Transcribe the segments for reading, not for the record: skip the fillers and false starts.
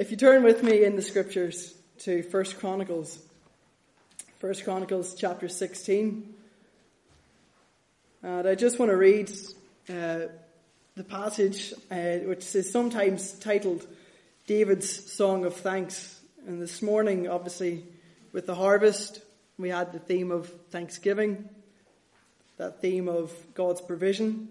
If you turn with me in the scriptures to 1 Chronicles chapter 16, and I just want to read the passage which is sometimes titled David's Song of Thanks. And this morning, obviously, with the harvest, we had the theme of thanksgiving, that theme of God's provision.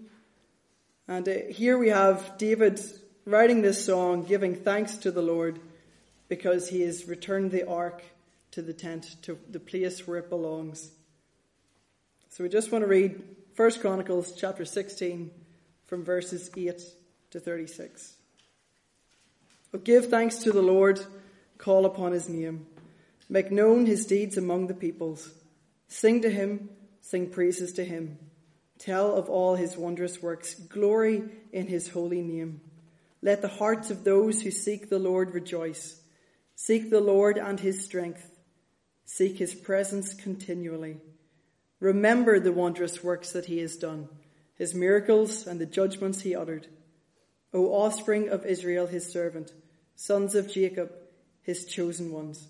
And here we have David writing this song, giving thanks to the Lord because he has returned the ark to the tent, to the place where it belongs. So we just want to read 1 Chronicles chapter 16 from verses 8 to 36. "Oh, give thanks to the Lord, call upon his name. Make known his deeds among the peoples. Sing to him, sing praises to him. Tell of all his wondrous works, glory in his holy name. Let the hearts of those who seek the Lord rejoice. Seek the Lord and his strength. Seek his presence continually. Remember the wondrous works that he has done, his miracles and the judgments he uttered. O offspring of Israel, his servant, sons of Jacob, his chosen ones.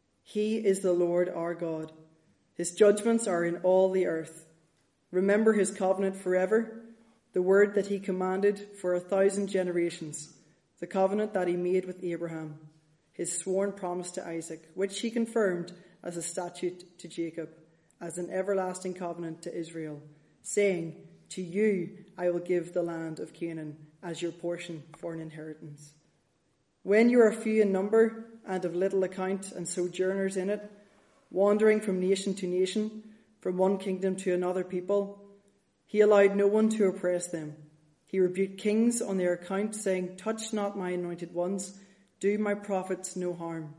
He is the Lord our God. His judgments are in all the earth. Remember his covenant forever, the word that he commanded for 1,000 generations, the covenant that he made with Abraham, his sworn promise to Isaac, which he confirmed as a statute to Jacob, as an everlasting covenant to Israel, saying, to you I will give the land of Canaan as your portion for an inheritance. When you are few in number and of little account and sojourners in it, wandering from nation to nation, from one kingdom to another people, he allowed no one to oppress them. He rebuked kings on their account, saying, touch not my anointed ones, do my prophets no harm.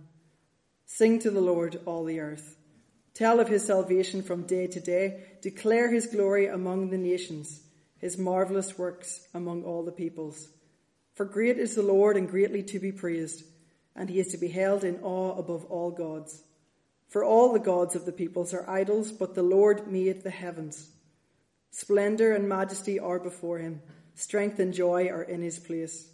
Sing to the Lord, all the earth. Tell of his salvation from day to day. Declare his glory among the nations, his marvelous works among all the peoples. For great is the Lord and greatly to be praised, and he is to be held in awe above all gods. For all the gods of the peoples are idols, but the Lord made the heavens. Splendor and majesty are before him. Strength and joy are in his place.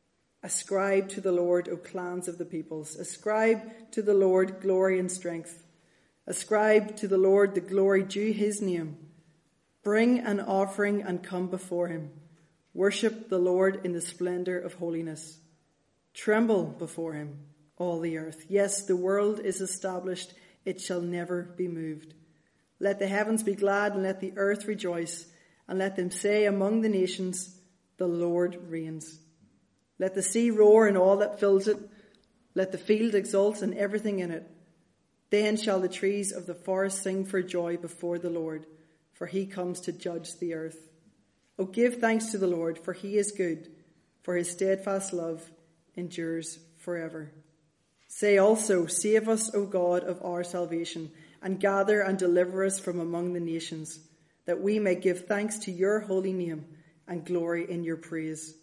Ascribe to the Lord, O clans of the peoples. Ascribe to the Lord glory and strength. Ascribe to the Lord the glory due his name. Bring an offering and come before him. Worship the Lord in the splendor of holiness. Tremble before him, all the earth. Yes, the world is established. It shall never be moved. Let the heavens be glad and let the earth rejoice. And let them say among the nations, the Lord reigns. Let the sea roar and all that fills it. Let the field exult and everything in it. Then shall the trees of the forest sing for joy before the Lord, for he comes to judge the earth. O give thanks to the Lord, for he is good, for his steadfast love endures forever. Say also, save us, O God of our salvation, and gather and deliver us from among the nations, that we may give thanks to your holy name and glory in your praise.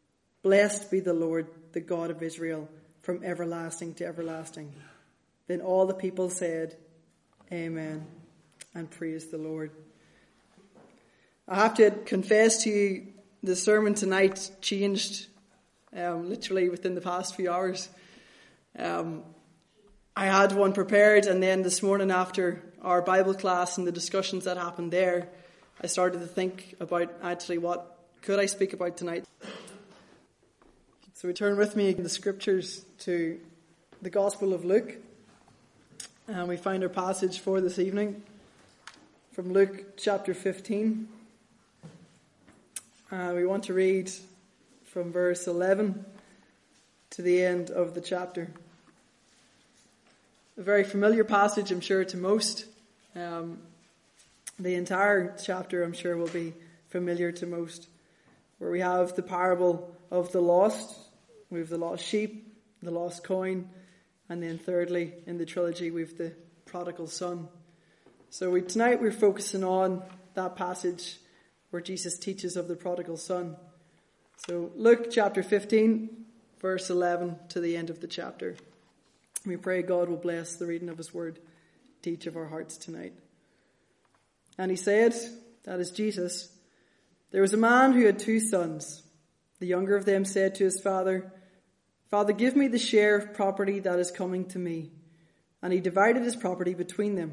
Blessed be the Lord, the God of Israel, from everlasting to everlasting. Then all the people said, Amen, and praise the Lord. I have to confess to you, the sermon tonight changed literally within the past few hours. I had one prepared, and then this morning after our Bible class and the discussions that happened there, I started to think about actually what could I speak about tonight. So we turn with me in the scriptures to the Gospel of Luke, and we find our passage for this evening from Luke chapter 15. We want to read from verse 11 to the end of the chapter. A very familiar passage, I'm sure, to most. The entire chapter, I'm sure, will be familiar to most, where we have the parable of the lost. We have the lost sheep, the lost coin, and then thirdly, in the trilogy, we have the prodigal son. So tonight we're focusing on that passage where Jesus teaches of the prodigal son. So Luke chapter 15, verse 11 to the end of the chapter. We pray God will bless the reading of his word to each of our hearts tonight. And he said, that is Jesus, there was a man who had 2 sons. The younger of them said to his father, Father, give me the share of property that is coming to me." And he divided his property between them.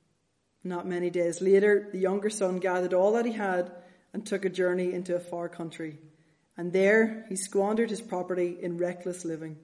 Not many days later, the younger son gathered all that he had and took a journey into a far country. And there he squandered his property in reckless living.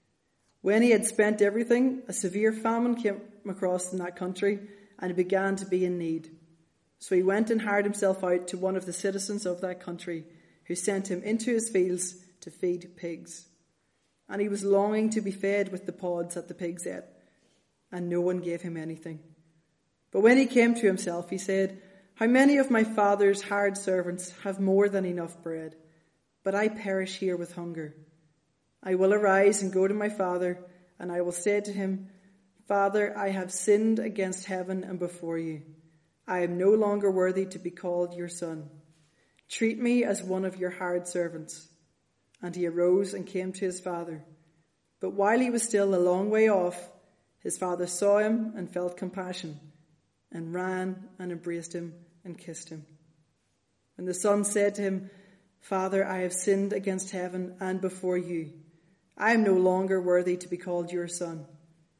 When he had spent everything, a severe famine came across in that country, and he began to be in need. So he went and hired himself out to one of the citizens of that country, who sent him into his fields to feed pigs. And he was longing to be fed with the pods that the pigs ate, and no one gave him anything. But when he came to himself, he said, "How many of my father's hired servants have more than enough bread, but I perish here with hunger? I will arise and go to my father, and I will say to him, 'Father, I have sinned against heaven and before you. I am no longer worthy to be called your son. Treat me as one of your hired servants.' And he arose and came to his father. But while he was still a long way off, his father saw him and felt compassion, and ran and embraced him and kissed him. And the son said to him, 'Father, I have sinned against heaven and before you. I am no longer worthy to be called your son.'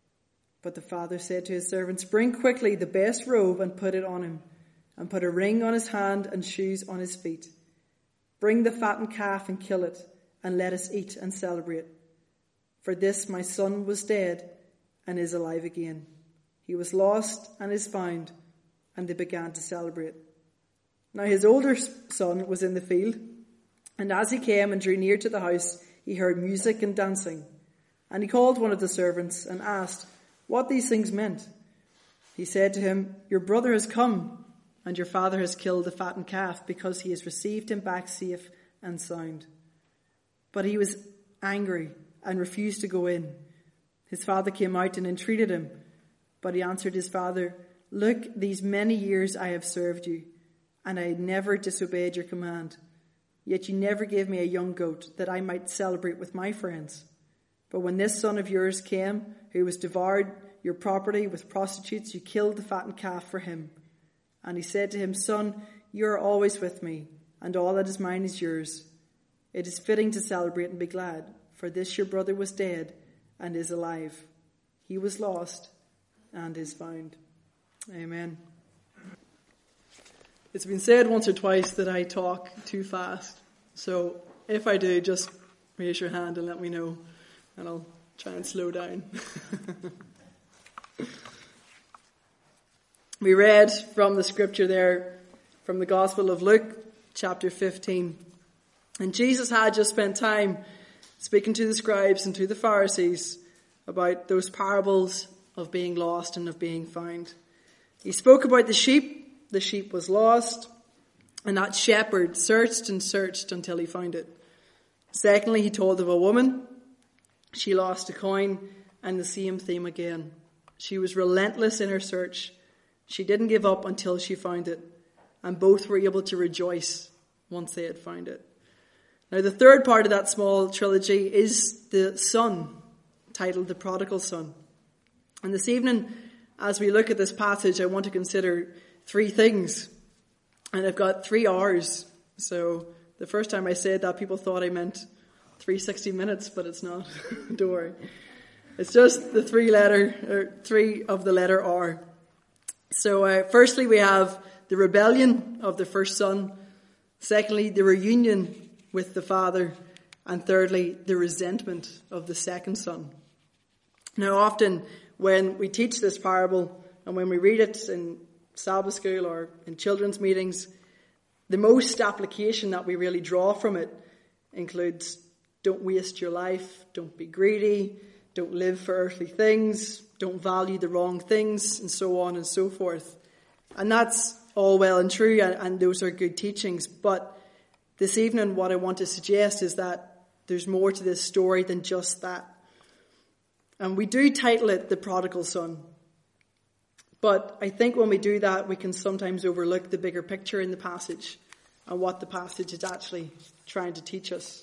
But the father said to his servants, 'Bring quickly the best robe and put it on him, and put a ring on his hand and shoes on his feet. Bring the fattened calf and kill it, and let us eat and celebrate. For this my son was dead and is alive again. He was lost and is found.' And they began to celebrate. Now his older son was in the field, and as he came and drew near to the house, he heard music and dancing. And he called one of the servants and asked what these things meant. He said to him, 'Your brother has come, and your father has killed the fattened calf, because he has received him back safe and sound.' But he was angry and refused to go in. His father came out and entreated him. But he answered his father, 'Look, these many years I have served you, and I never disobeyed your command. Yet you never gave me a young goat that I might celebrate with my friends. But when this son of yours came, who was devoured your property with prostitutes, you killed the fattened calf for him.' And he said to him, 'Son, you are always with me, and all that is mine is yours. It is fitting to celebrate and be glad, for this your brother was dead and is alive. He was lost and is found.'" Amen. It's been said once or twice that I talk too fast. So if I do, just raise your hand and let me know, and I'll try and slow down. We read from the scripture there, from the Gospel of Luke, chapter 15. And Jesus had just spent time speaking to the scribes and to the Pharisees about those parables of being lost and of being found. He spoke about the sheep. The sheep was lost, and that shepherd searched and searched until he found it. Secondly, he told of a woman. She lost a coin, and the same theme again. She was relentless in her search. She didn't give up until she found it, and both were able to rejoice once they had found it. Now, the third part of that small trilogy is the son, titled The Prodigal Son. And this evening, as we look at this passage, I want to consider three things. And I've got 3 R's. So the first time I said that, people thought I meant 360 minutes, but it's not. Don't worry. It's just the 3 of the letter R. So firstly, we have the rebellion of the first son. Secondly, the reunion with the father. And thirdly, the resentment of the second son. Now, often when we teach this parable and when we read it in Sabbath school or in children's meetings, the most application that we really draw from it includes: don't waste your life, don't be greedy, don't live for earthly things, don't value the wrong things, and so on and so forth. And that's all well and true, and those are good teachings. But this evening, what I want to suggest is that there's more to this story than just that. And we do title it The Prodigal Son. But I think when we do that, we can sometimes overlook the bigger picture in the passage and what the passage is actually trying to teach us.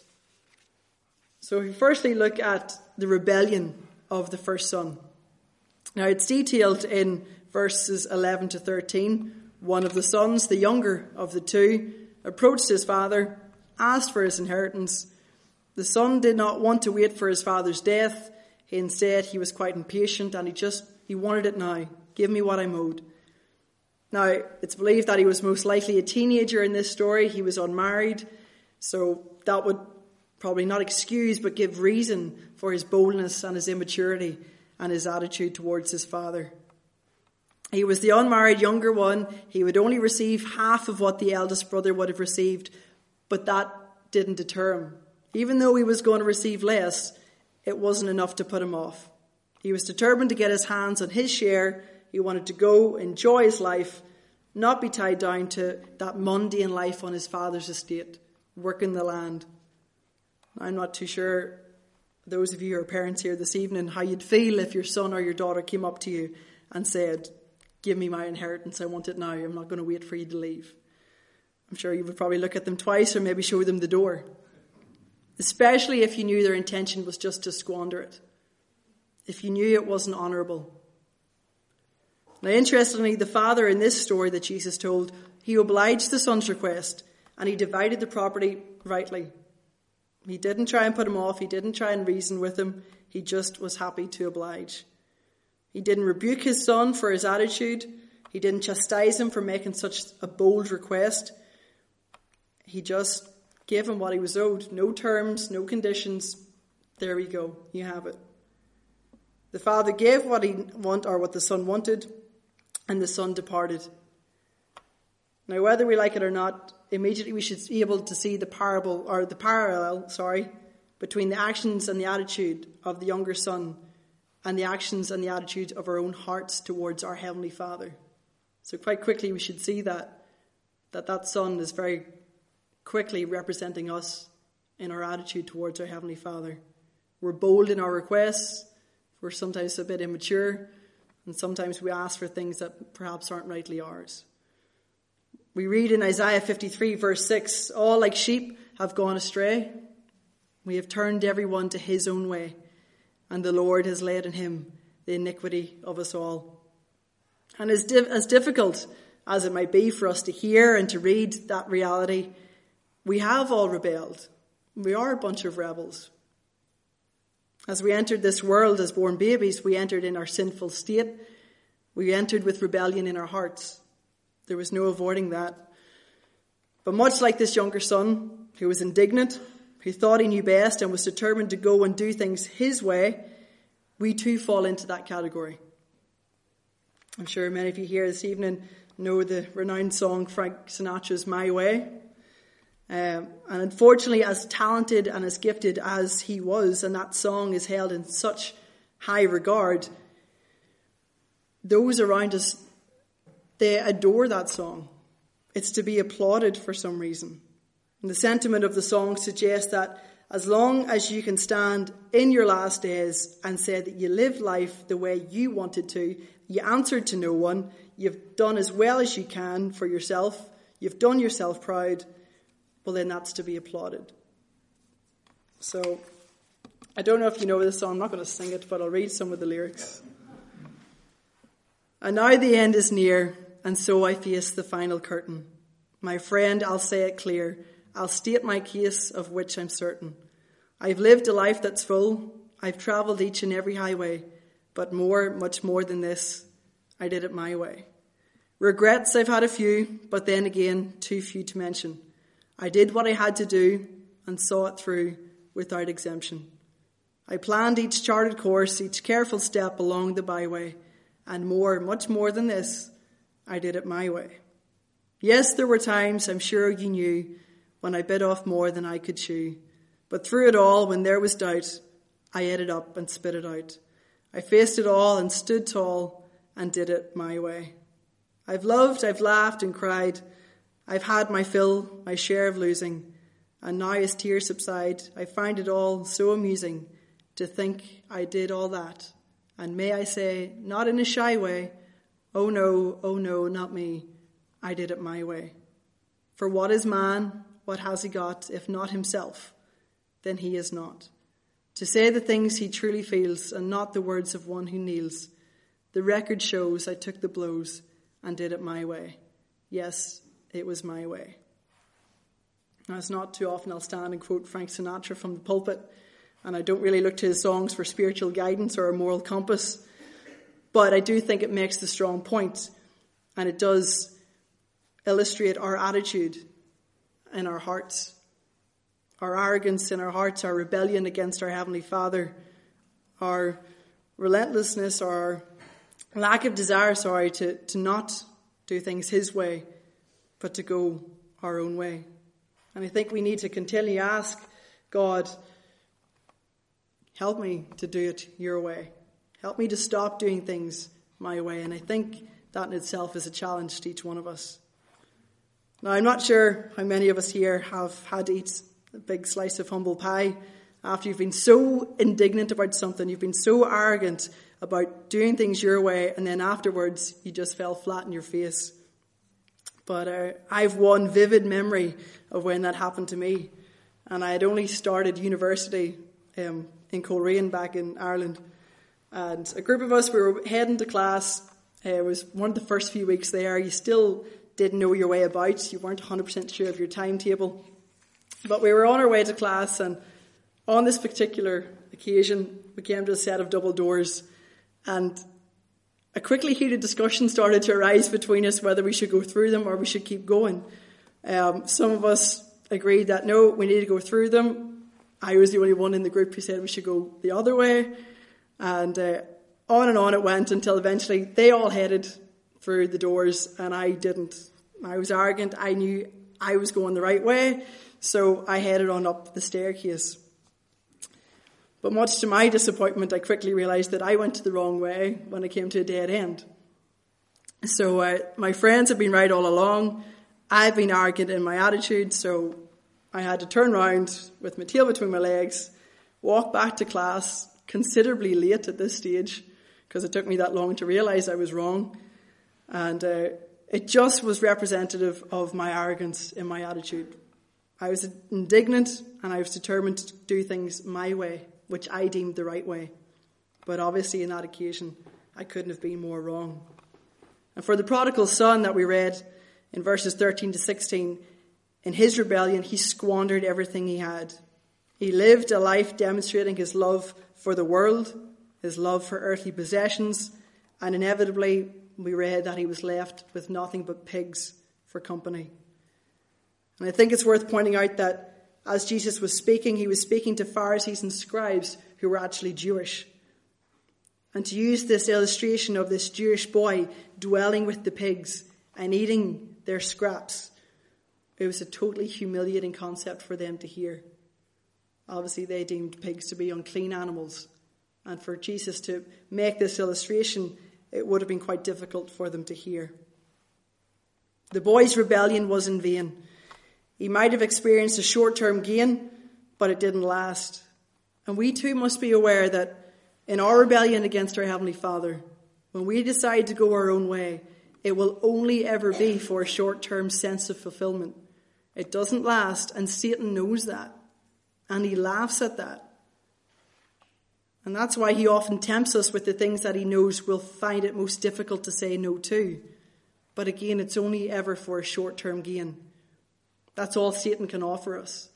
So if we firstly look at the rebellion of the first son. Now, it's detailed in verses 11 to 13. One of the sons, the younger of the two, approached his father, asked for his inheritance, The son did not want to wait for his father's death. Instead, he was quite impatient and he wanted it now. Give me what I'm owed. Now, it's believed that he was most likely a teenager in this story. He was unmarried, so that would probably not excuse but give reason for his boldness and his immaturity and his attitude towards his father. He was the unmarried younger one. He would only receive half of what the eldest brother would have received, but that didn't deter him. Even though he was going to receive less, it wasn't enough to put him off. He was determined to get his hands on his share. He wanted to go enjoy his life, not be tied down to that mundane life on his father's estate, working the land. I'm not too sure, those of you who are parents here this evening, how you'd feel if your son or your daughter came up to you and said, give me my inheritance, I want it now, I'm not going to wait for you to leave. I'm sure you would probably look at them twice or maybe show them the door. Especially if you knew their intention was just to squander it. If you knew it wasn't honourable. Now, interestingly, the father in this story that Jesus told, he obliged the son's request and he divided the property rightly. He didn't try and put him off. He didn't try and reason with him. He just was happy to oblige. He didn't rebuke his son for his attitude. He didn't chastise him for making such a bold request. He just gave him what he was owed. No terms, no conditions. There we go. You have it. The father gave what the son wanted, and the son departed. Now, whether we like it or not, immediately we should be able to see the parallel between the actions and the attitude of the younger son and the actions and the attitude of our own hearts towards our Heavenly Father. So quite quickly we should see that son is very quickly representing us in our attitude towards our Heavenly Father. We're bold in our requests. We're sometimes a bit immature. And sometimes we ask for things that perhaps aren't rightly ours. We read in Isaiah 53 verse 6, all like sheep have gone astray. We have turned everyone to his own way. And the Lord has laid on him the iniquity of us all. And as difficult as it might be for us to hear and to read that reality, we have all rebelled. We are a bunch of rebels. As we entered this world as born babies, we entered in our sinful state. We entered with rebellion in our hearts. There was no avoiding that. But much like this younger son, who was indignant, who thought he knew best and was determined to go and do things his way, we too fall into that category. I'm sure many of you here this evening know the renowned song Frank Sinatra's My Way. And unfortunately, as talented and as gifted as he was, and that song is held in such high regard, those around us, they adore that song. It's to be applauded for some reason. And the sentiment of the song suggests that as long as you can stand in your last days and say that you lived life the way you wanted to, you answered to no one, you've done as well as you can for yourself, you've done yourself proud, well then that's to be applauded. So, I don't know if you know this song, I'm not going to sing it, but I'll read some of the lyrics. And now the end is near, and so I face the final curtain. My friend, I'll say it clear, I'll state my case of which I'm certain. I've lived a life that's full, I've travelled each and every highway, but much more than this, I did it my way. Regrets I've had a few, but then again, too few to mention. I did what I had to do and saw it through without exemption. I planned each charted course, each careful step along the byway, and much more than this, I did it my way. Yes, there were times, I'm sure you knew, when I bit off more than I could chew. But through it all, when there was doubt, I ate it up and spit it out. I faced it all and stood tall and did it my way. I've loved, I've laughed and cried. I've had my fill, my share of losing. And now as tears subside, I find it all so amusing to think I did all that. And may I say, not in a shy way, oh no, not me. I did it my way. For what is man? What has he got, if not himself? Then he is not. To say the things he truly feels and not the words of one who kneels. The record shows I took the blows and did it my way. Yes, it was my way. Now, it's not too often I'll stand and quote Frank Sinatra from the pulpit, and I don't really look to his songs for spiritual guidance or a moral compass, but I do think it makes the strong point, and it does illustrate our attitude in our hearts, our arrogance in our hearts, our rebellion against our Heavenly Father, our relentlessness, our lack of desire, to not do things His way, but to go our own way. And I think we need to continually ask God, help me to do it your way. Help me to stop doing things my way. And I think that in itself is a challenge to each one of us. Now, I'm not sure how many of us here have had to eat a big slice of humble pie after you've been so indignant about something, you've been so arrogant about doing things your way, and then afterwards you just fell flat in your face. But I've one vivid memory of when that happened to me. And I had only started university in Coleraine back in Ireland. And a group of us, we were heading to class. It was one of the first few weeks there. You still didn't know your way about. You weren't 100% sure of your timetable. But we were on our way to class, and on this particular occasion, we came to a set of double doors, and a quickly heated discussion started to arise between us whether we should go through them or we should keep going. Some of us agreed that no, we need to go through them. I was the only one in the group who said we should go the other way. And on it went until eventually they all headed through the doors and I didn't. I was arrogant. I knew I was going the right way, so I headed on up the staircase. But much to my disappointment, I quickly realised that I went the wrong way when I came to a dead end. So my friends have been right all along. I've been arrogant in my attitude, so I had to turn round with my tail between my legs, walk back to class, considerably late at this stage, because it took me that long to realise I was wrong. And it just was representative of my arrogance in my attitude. I was indignant and I was determined to do things my way, which I deemed the right way. But obviously in that occasion, I couldn't have been more wrong. And for the prodigal son that we read in verses 13 to 16, in his rebellion, he squandered everything he had. He lived a life demonstrating his love for the world, his love for earthly possessions, and inevitably we read that he was left with nothing but pigs for company. And I think it's worth pointing out that as Jesus was speaking, he was speaking to Pharisees and scribes who were actually Jewish. And to use this illustration of this Jewish boy dwelling with the pigs and eating their scraps, it was a totally humiliating concept for them to hear. Obviously, they deemed pigs to be unclean animals. And for Jesus to make this illustration, it would have been quite difficult for them to hear. The boy's rebellion was in vain. He might have experienced a short-term gain, but it didn't last. And we too must be aware that in our rebellion against our Heavenly Father, when we decide to go our own way, it will only ever be for a short-term sense of fulfillment. It doesn't last, and Satan knows that. And he laughs at that. And that's why he often tempts us with the things that he knows we'll find it most difficult to say no to. But again, it's only ever for a short-term gain. That's all Satan can offer us.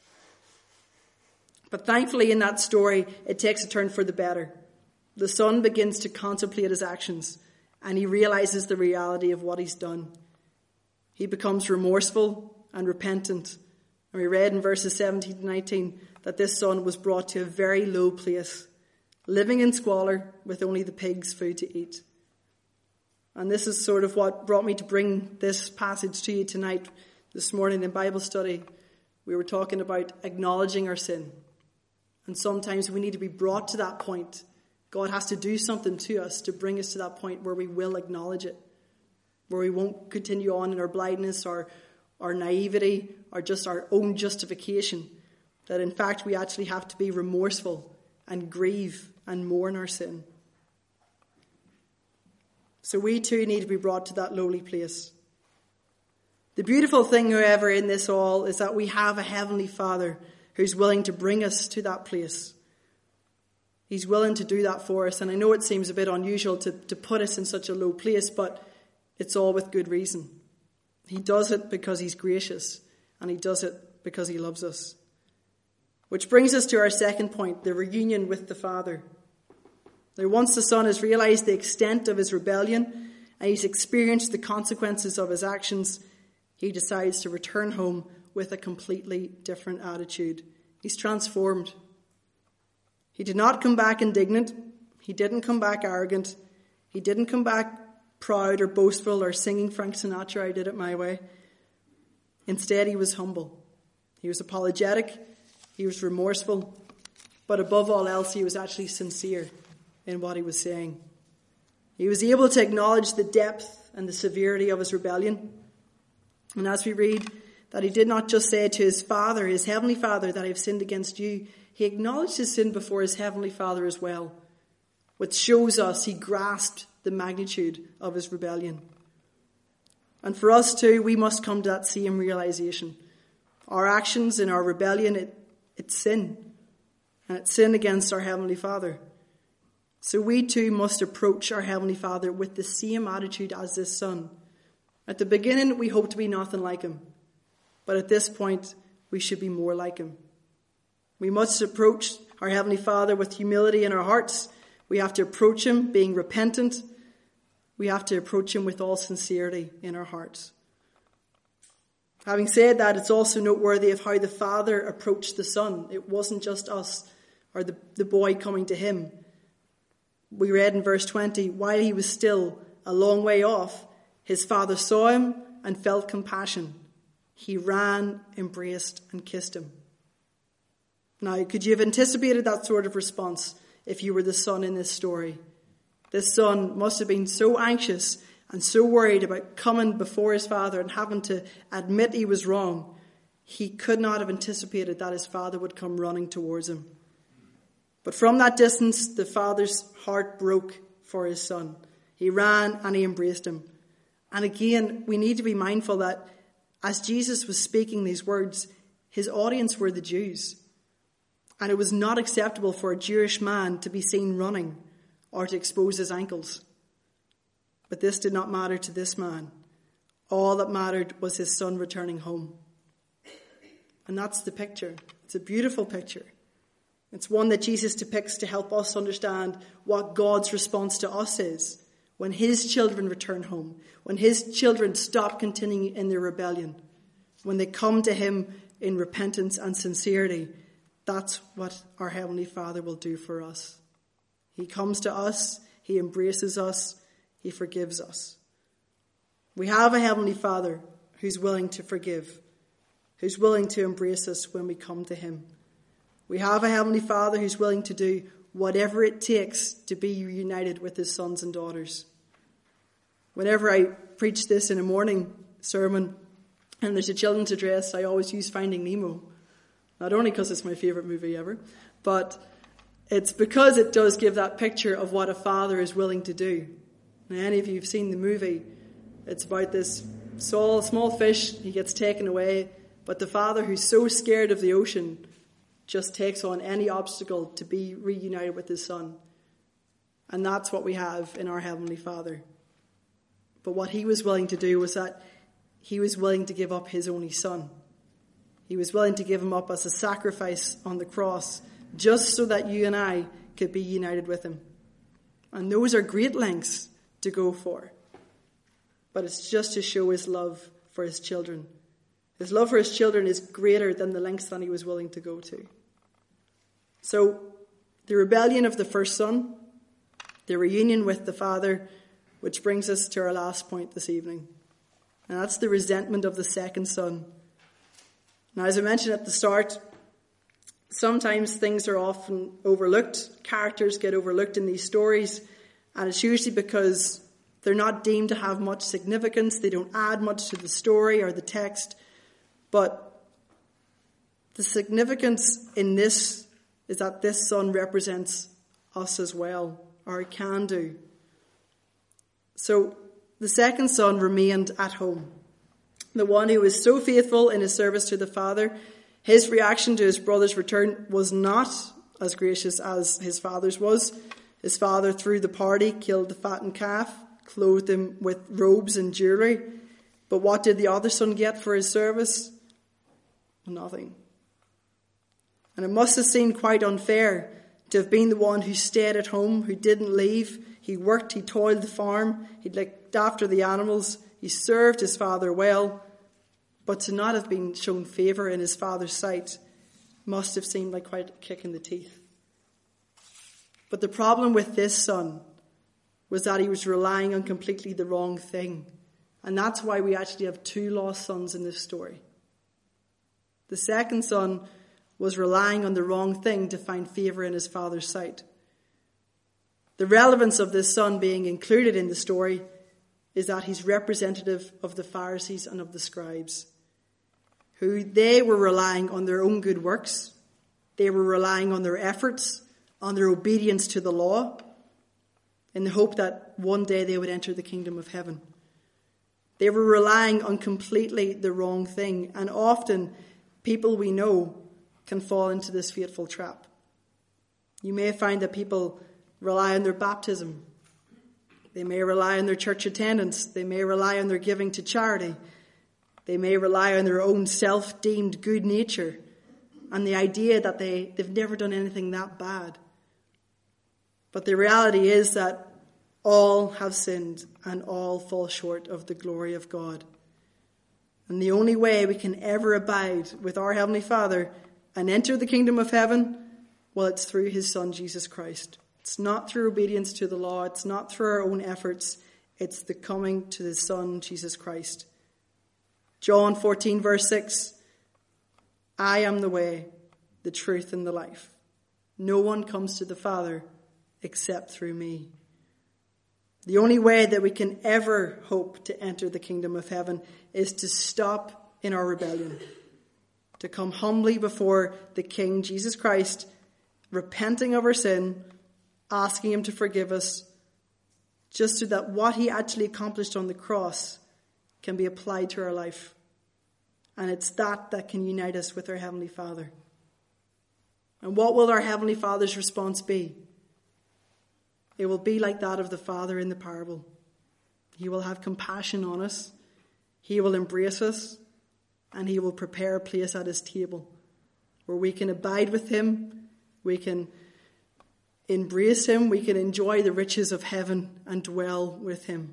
But thankfully in that story, it takes a turn for the better. The son begins to contemplate his actions, and he realizes the reality of what he's done. He becomes remorseful and repentant. And we read in verses 17 to 19 that this son was brought to a very low place, living in squalor with only the pigs' food to eat. And this is sort of what brought me to bring this passage to you tonight. This morning in Bible study, we were talking about acknowledging our sin. And sometimes we need to be brought to that point. God has to do something to us to bring us to that point where we will acknowledge it. Where we won't continue on in our blindness or our naivety or just our own justification. That in fact we actually have to be remorseful and grieve and mourn our sin. So we too need to be brought to that lowly place. The beautiful thing, however, in this all is that we have a Heavenly Father who's willing to bring us to that place. He's willing to do that for us. And I know it seems a bit unusual to put us in such a low place, but it's all with good reason. He does it because he's gracious, and he does it because he loves us. Which brings us to our second point, the reunion with the Father. Now, once the Son has realized the extent of his rebellion and he's experienced the consequences of his actions, he decides to return home with a completely different attitude. He's transformed. He did not come back indignant. He didn't come back arrogant. He didn't come back proud or boastful or singing Frank Sinatra, I did it my way. Instead, he was humble. He was apologetic. He was remorseful. But above all else, he was actually sincere in what he was saying. He was able to acknowledge the depth and the severity of his rebellion. And as we read that he did not just say to his Father, his heavenly Father, that I have sinned against you, he acknowledged his sin before his heavenly Father as well, which shows us he grasped the magnitude of his rebellion. And for us too, we must come to that same realization. Our actions in our rebellion, it's sin. And it's sin against our Heavenly Father. So we too must approach our Heavenly Father with the same attitude as this son. At the beginning, we hope to be nothing like him. But at this point, we should be more like him. We must approach our Heavenly Father with humility in our hearts. We have to approach him being repentant. We have to approach him with all sincerity in our hearts. Having said that, it's also noteworthy of how the Father approached the Son. It wasn't just us or the boy coming to him. We read in verse 20, while he was still a long way off, his father saw him and felt compassion. He ran, embraced, and kissed him. Now, could you have anticipated that sort of response if you were the son in this story? This son must have been so anxious and so worried about coming before his father and having to admit he was wrong. He could not have anticipated that his father would come running towards him. But from that distance, the father's heart broke for his son. He ran and he embraced him. And again, we need to be mindful that as Jesus was speaking these words, his audience were the Jews. And it was not acceptable for a Jewish man to be seen running or to expose his ankles. But this did not matter to this man. All that mattered was his son returning home. And that's the picture. It's a beautiful picture. It's one that Jesus depicts to help us understand what God's response to us is when his children return home, when his children stop continuing in their rebellion, when they come to him in repentance and sincerity. That's what our Heavenly Father will do for us. He comes to us, he embraces us, he forgives us. We have a Heavenly Father who's willing to forgive, who's willing to embrace us when we come to him. We have a Heavenly Father who's willing to do whatever it takes to be reunited with his sons and daughters. Whenever I preach this in a morning sermon and there's a children's address, I always use Finding Nemo. Not only because it's my favourite movie ever, but it's because it does give that picture of what a father is willing to do. Now, any of you have seen the movie, it's about this small fish, he gets taken away, but the father who's so scared of the ocean just takes on any obstacle to be reunited with his son. And that's what we have in our Heavenly Father. But what he was willing to do was that he was willing to give up his only son. He was willing to give him up as a sacrifice on the cross, just so that you and I could be united with him. And those are great lengths to go for. But it's just to show his love for his children. His love for his children is greater than the lengths that he was willing to go to. So, the rebellion of the first son, the reunion with the father, which brings us to our last point this evening. And that's the resentment of the second son. Now, as I mentioned at the start, sometimes things are often overlooked. Characters get overlooked in these stories, and it's usually because they're not deemed to have much significance. They don't add much to the story or the text. But the significance in this is that this son represents us as well, or it can do. So the second son remained at home. The one who was so faithful in his service to the father, his reaction to his brother's return was not as gracious as his father's was. His father threw the party, killed the fattened calf, clothed him with robes and jewellery. But what did the other son get for his service? nothing. And it must have seemed quite unfair to have been the one who stayed at home, who didn't leave. He worked, he toiled the farm, he looked after the animals, he served his father well, but to not have been shown favour in his father's sight must have seemed like quite a kick in the teeth. But the problem with this son was that he was relying on completely the wrong thing. And that's why we actually have two lost sons in this story. The second son was relying on the wrong thing to find favour in his father's sight. The relevance of this son being included in the story is that he's representative of the Pharisees and of the scribes, who they were relying on their own good works. They were relying on their efforts, on their obedience to the law, in the hope that one day they would enter the kingdom of heaven. They were relying on completely the wrong thing, and often people we know can fall into this fateful trap. You may find that people rely on their baptism. They may rely on their church attendance. They may rely on their giving to charity. They may rely on their own self-deemed good nature and the idea that they've never done anything that bad. But the reality is that all have sinned and all fall short of the glory of God. And the only way we can ever abide with our Heavenly Father and enter the kingdom of heaven, well, it's through his Son, Jesus Christ. It's not through obedience to the law. It's not through our own efforts. It's the coming to the Son, Jesus Christ. John 14, verse 6, I am the way, the truth, and the life. No one comes to the Father except through me. The only way that we can ever hope to enter the kingdom of heaven is to stop in our rebellion, to come humbly before the King, Jesus Christ, repenting of our sin, asking him to forgive us, just so that what he actually accomplished on the cross can be applied to our life. And it's that can unite us with our Heavenly Father. And what will our Heavenly Father's response be? It will be like that of the father in the parable. He will have compassion on us. He will embrace us. And he will prepare a place at his table where we can abide with him. We can embrace him. We can enjoy the riches of heaven and dwell with him.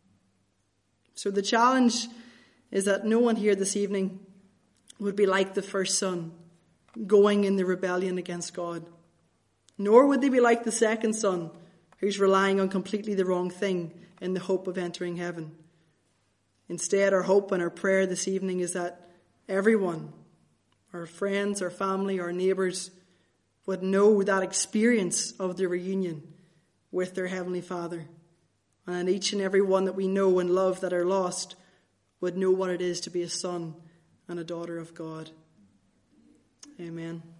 So the challenge is that no one here this evening would be like the first son, going in the rebellion against God. Nor would they be like the second son, who's relying on completely the wrong thing in the hope of entering heaven. Instead, our hope and our prayer this evening is that everyone, our friends, our family, our neighbours, would know that experience of the reunion with their Heavenly Father. And each and every one that we know and love that are lost would know what it is to be a son and a daughter of God. Amen.